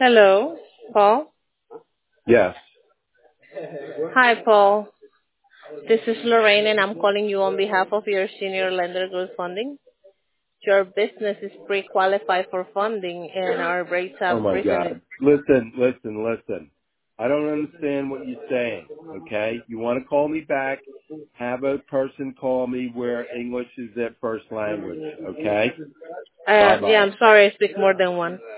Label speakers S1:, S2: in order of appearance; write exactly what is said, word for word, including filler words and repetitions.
S1: Hello, Paul.
S2: Yes.
S1: Hi, Paul. This is Lorraine, and I'm calling you on behalf of your senior lender group funding. Your business is pre-qualified for funding, and our rates
S2: Oh
S1: have
S2: my
S1: risen.
S2: God. Listen, listen, listen. I don't understand what you're saying. Okay. You want to call me back? Have a person call me where English is their first language. Okay.
S1: Uh,
S2: Bye
S1: yeah,
S2: bye.
S1: I'm sorry, I speak more than one.